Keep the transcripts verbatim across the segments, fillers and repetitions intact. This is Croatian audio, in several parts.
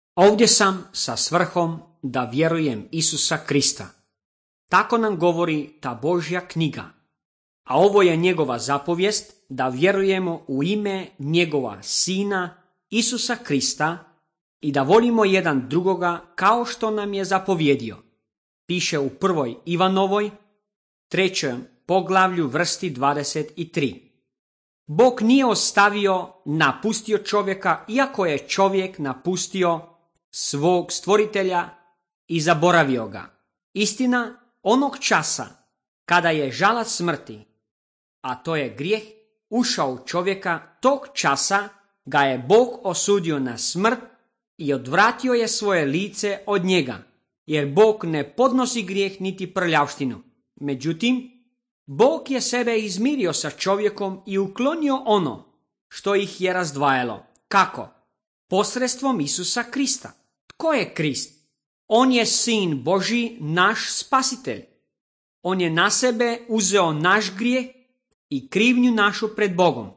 Ovdje sam sa svrhom da vjerujem Isusa Krista. Tako nam govori ta Božja knjiga. A ovo je njegova zapovijest da vjerujemo u ime njegova Sina Isusa Krista i da volimo jedan drugoga kao što nam je zapovjedio. Piše u prvoj Ivanovoj, trećem poglavlju vrsti dvadeset tri. Bog nije ostavio, napustio čovjeka, iako je čovjek napustio svog stvoritelja i zaboravio ga. Istina, onog časa kada je žalac smrti, a to je grijeh, ušao u čovjeka, tog časa ga je Bog osudio na smrt i odvratio je svoje lice od njega, jer Bog ne podnosi grijeh niti prljavštinu. Međutim, Bog je sebe izmirio sa čovjekom i uklonio ono što ih je razdvajalo. Kako? Posredstvom Isusa Krista. Tko je Krist? On je Sin Božji, naš spasitelj. On je na sebe uzeo naš grijeh i krivnju našu pred Bogom.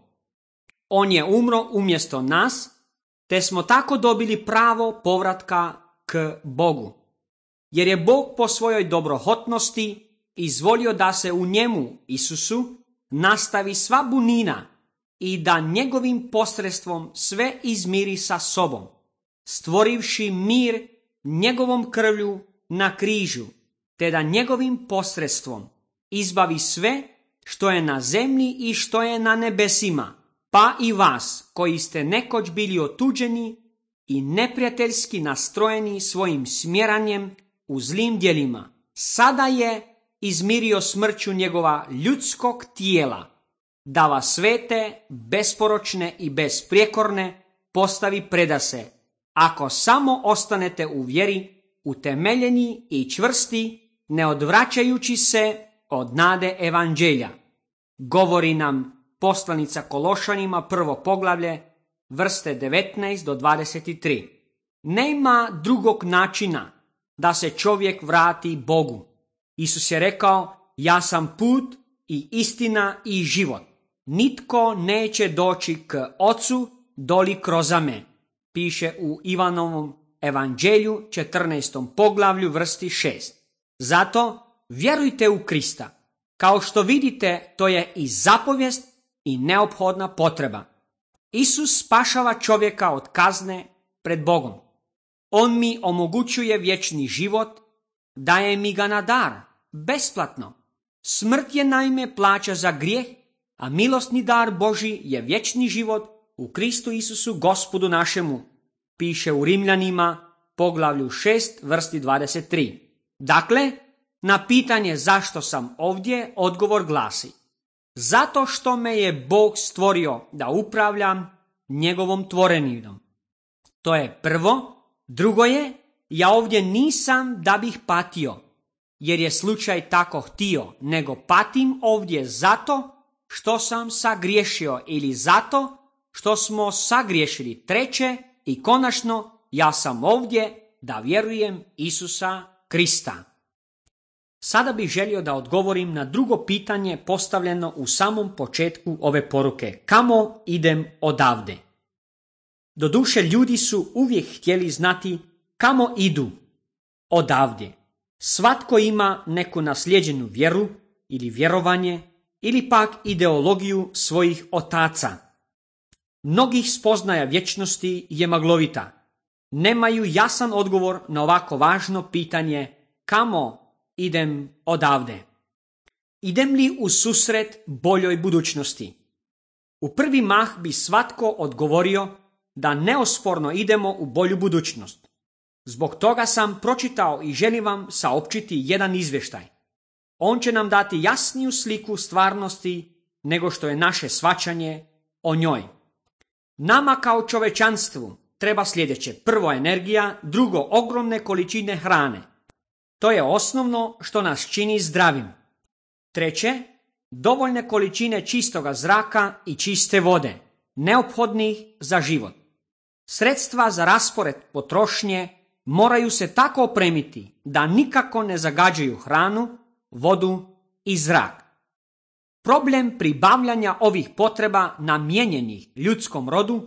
On je umro umjesto nas, te smo tako dobili pravo povratka k Bogu. Jer je Bog po svojoj dobrohotnosti izvolio da se u njemu, Isusu, nastavi sva bunina i da njegovim posredstvom sve izmiri sa sobom, stvorivši mir njegovom krvlju na križu, te da njegovim posredstvom izbavi sve što je na zemlji i što je na nebesima, pa i vas koji ste nekoć bili otuđeni i neprijateljski nastrojeni svojim smjeranjem u zlim djelima. Sada je izmirio smrću njegova ljudskog tijela, da vas svete, besporočne i besprijekorne postavi predase, ako samo ostanete u vjeri, utemeljeni i čvrsti, ne odvraćajući se od nade evanđelja. Govori nam poslanica Kološanima, prvo poglavlje, vrste devetnaest do dvadeset tri. Nema drugog načina da se čovjek vrati Bogu. Isus je rekao, ja sam put i istina i život. Nitko neće doći k Ocu doli kroz me. Piše u Ivanovom evanđelju, četrnaestom poglavlju, vrsti šest. Zato vjerujte u Krista. Kao što vidite, to je i zapovijest i neophodna potreba. Isus spašava čovjeka od kazne pred Bogom. On mi omogućuje vječni život, daje mi ga na dar, besplatno. Smrt je naime plaća za grijeh, a milosni dar Božji je vječni život u Kristu Isusu Gospodu našemu. Piše u Rimljanima, poglavlju šest, vrsti dvadeset tri. Dakle, na pitanje zašto sam ovdje, odgovor glasi: zato što me je Bog stvorio da upravljam njegovom tvoreninom. To je prvo. Drugo je, ja ovdje nisam da bih patio, jer je slučaj tako htio, nego patim ovdje zato što sam sagriješio ili zato što smo sagriješili. Treće i konačno, ja sam ovdje da vjerujem Isusa Krista. Sada bih želio da odgovorim na drugo pitanje postavljeno u samom početku ove poruke. Kamo idem odavde? Doduše, ljudi su uvijek htjeli znati kamo idu odavde. Svatko ima neku naslijeđenu vjeru ili vjerovanje ili pak ideologiju svojih otaca. Mnogih spoznaja vječnosti je maglovita. Nemaju jasan odgovor na ovako važno pitanje kamo idem odavde. Idem li u susret boljoj budućnosti? U prvi mah bi svatko odgovorio da neosporno idemo u bolju budućnost. Zbog toga sam pročitao i želim vam saopćiti jedan izvještaj. On će nam dati jasniju sliku stvarnosti nego što je naše shvaćanje o njoj. Nama kao čovečanstvu treba sljedeće: prvo energija, drugo ogromne količine hrane. To je osnovno što nas čini zdravim. Treće, dovoljne količine čistoga zraka i čiste vode, neophodnih za život. Sredstva za raspored potrošnje moraju se tako opremiti da nikako ne zagađuju hranu, vodu i zrak. Problem pribavljanja ovih potreba namijenjenih ljudskom rodu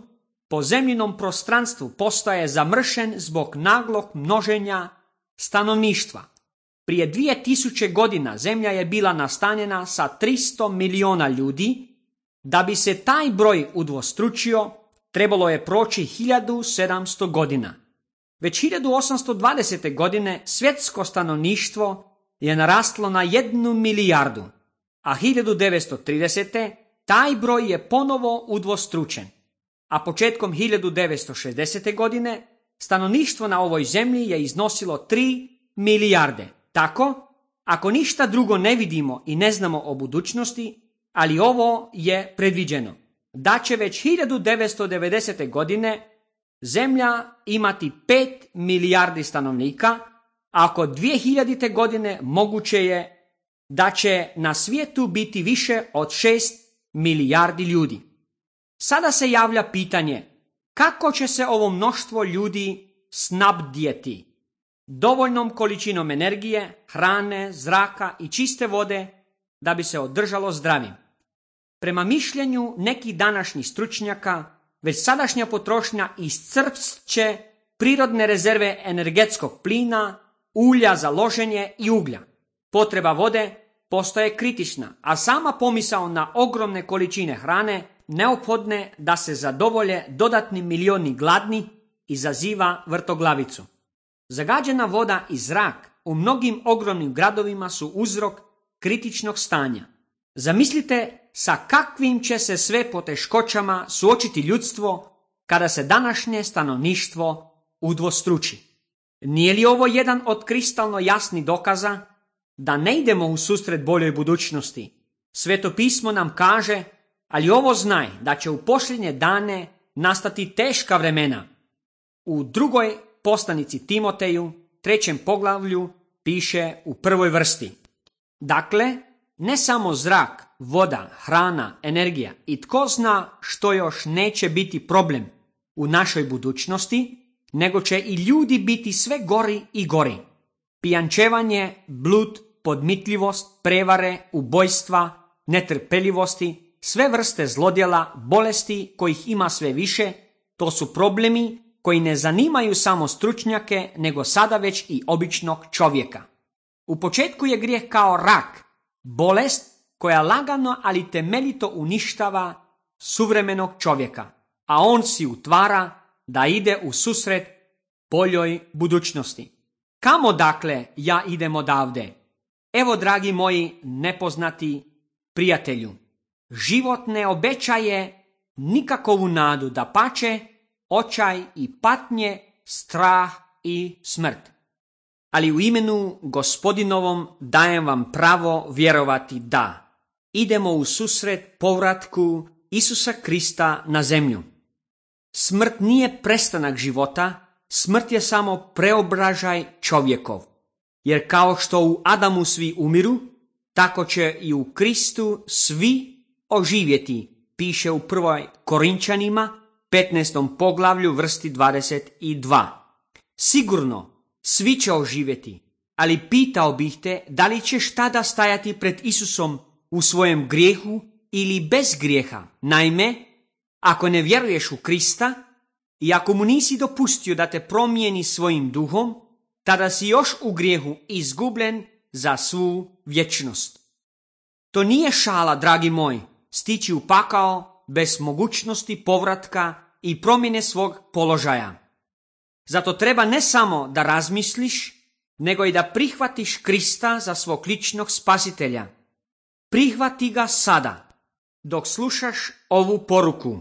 po zemljinom prostranstvu postaje zamršen zbog naglog množenja stanovništva. Prije dvije tisuće godina zemlja je bila nastanjena sa tristo miliona ljudi. Da bi se taj broj udvostručio, trebalo je proći hiljadu sedamsto godina. Već hiljadu osamsto dvadesete. godine svjetsko stanovništvo je naraslo na jednu milijardu, a hiljadu devetsto tridesete. taj broj je ponovo udvostručen. A početkom hiljadu devetsto šezdesete. godine stanovništvo na ovoj zemlji je iznosilo tri milijarde. Tako, ako ništa drugo ne vidimo i ne znamo o budućnosti, ali ovo je predviđeno, da će već hiljadu devetsto devedesete. godine zemlja imati pet milijardi stanovnika, a oko dvije hiljadite. godine moguće je da će na svijetu biti više od šest milijardi ljudi. Sada se javlja pitanje, kako će se ovo mnoštvo ljudi snabdjeti dovoljnom količinom energije, hrane, zraka i čiste vode da bi se održalo zdravim. Prema mišljenju nekih današnjih stručnjaka, već sadašnja potrošnja iscrpće prirodne rezerve energetskog plina, ulja za loženje i uglja. Potreba vode postaje kritična, a sama pomisao na ogromne količine hrane neophodne da se zadovolje dodatni milioni gladni izaziva vrtoglavicu. Zagađena voda i zrak u mnogim ogromnim gradovima su uzrok kritičnog stanja. Zamislite sa kakvim će se sve poteškoćama suočiti ljudstvo kada se današnje stanovništvo udvostruči. Nije li ovo jedan od kristalno jasnih dokaza da ne idemo u susret boljoj budućnosti? Sveto pismo nam kaže, ali ovo znaj da će u posljednje dane nastati teška vremena. U drugoj poslanici Timoteju, trećem poglavlju, piše u prvoj vrsti. Dakle, ne samo zrak, voda, hrana, energija i tko zna što još neće biti problem u našoj budućnosti, nego će i ljudi biti sve gori i gori. Pijančevanje, blud, podmitljivost, prevare, ubojstva, netrpeljivosti, sve vrste zlodjela, bolesti kojih ima sve više, to su problemi koji ne zanimaju samo stručnjake, nego sada već i običnog čovjeka. U početku je grijeh kao rak, bolest koja lagano ali temeljito uništava suvremenog čovjeka, a on si utvara da ide u susret boljoj budućnosti. Kamo dakle ja idem odavde? Evo, dragi moji nepoznati prijatelju, život ne obećaje nikakovu nadu, dapače, očaj i patnje, strah i smrt. Ali u imenu Gospodinovom dajem vam pravo vjerovati da idemo u susret povratku Isusa Krista na zemlju. Smrt nije prestanak života, smrt je samo preobražaj čovjekov. Jer kao što u Adamu svi umiru, tako će i u Kristu svi oživjeti, piše u prvoj Korinčanima, petnaestom poglavlju, vrsti dvadeset dva. Sigurno, svi će oživjeti, ali pitao bih te da li ćeš tada stajati pred Isusom u svojem grijehu ili bez grijeha. Naime, ako ne vjeruješ u Krista i ako mu nisi dopustio da te promijeni svojim duhom, tada si još u grijehu izgubljen za svu vječnost. To nije šala, dragi moj, stići u pakao bez mogućnosti povratka i promjene svog položaja. Zato treba ne samo da razmisliš, nego i da prihvatiš Krista za svog ličnog spasitelja. Prihvati ga sada, dok slušaš ovu poruku,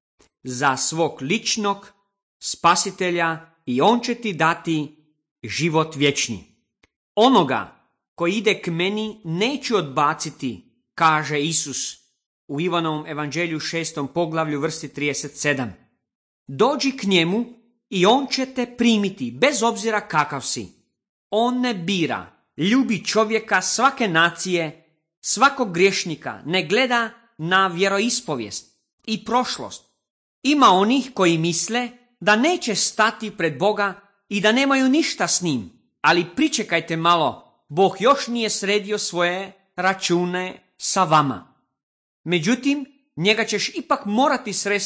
za svog ličnog spasitelja, i on će ti dati život vječni. Onoga koji ide k meni neću odbaciti, kaže Isus u Ivanovom evanđelju šestom poglavlju, vrsti trideset sedam. Dođi k njemu i on će te primiti bez obzira kakav si. On ne bira, ljubi čovjeka svake nacije, svakog griješnika, ne gleda na vjeroispovijest i prošlost. Ima onih koji misle da neće stati pred Boga i da nemaju ništa s njim, ali pričekajte malo, Bog još nije sredio svoje račune sa vama. Međutim, njega ćeš ipak morati sresti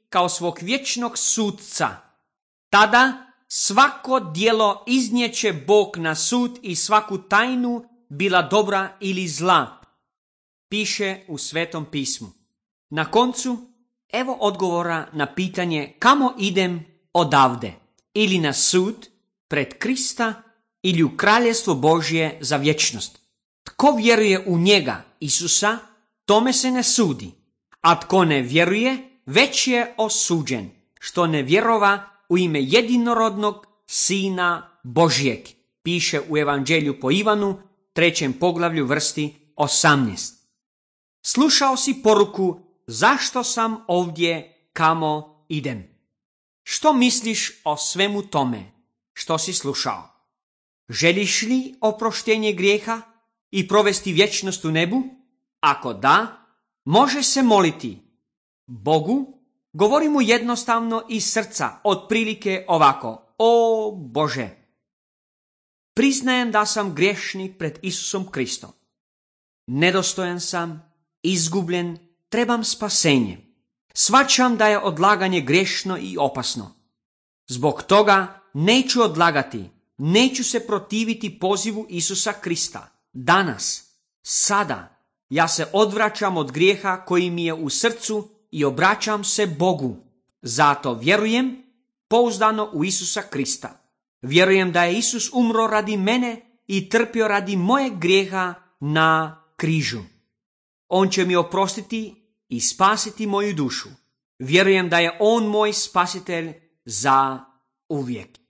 kao svog vječnog sudca. Tada svako djelo iznijeće Bog na sud i svaku tajnu, bila dobra ili zla, piše u Svetom pismu. Na koncu, evo odgovora na pitanje kamo idem odavde, ili na sud pred Krista ili u kraljestvo Božje za vječnost. Tko vjeruje u njega, Isusa, tome se ne sudi, a tko ne vjeruje, već je osuđen, što ne vjerova u ime jedinorodnog Sina Božjeg, piše u Evanđelju po Ivanu, trećem poglavlju, vrsti osamnaest. Slušao si poruku zašto sam ovdje, kamo idem. Što misliš o svemu tome što si slušao? Želiš li oproštenje grijeha i provesti vječnost u nebu? Ako da, može se moliti Bogu. Govori mu jednostavno iz srca, otprilike ovako: O Bože, priznajem da sam griješnik pred Isusom Kristom. Nedostojan sam, izgubljen, trebam spasenje. Shvaćam da je odlaganje grešno i opasno. Zbog toga neću odlagati, neću se protiviti pozivu Isusa Krista. Danas, sada, ja se odvraćam od grijeha koji mi je u srcu i obraćam se Bogu. Zato vjerujem pouzdano u Isusa Krista. Vjerujem da je Isus umro radi mene i trpio radi mojeg grijeha na križu. On će mi oprostiti i spasiti moju dušu. Vjerujem da je on moj spasitelj za uvijek.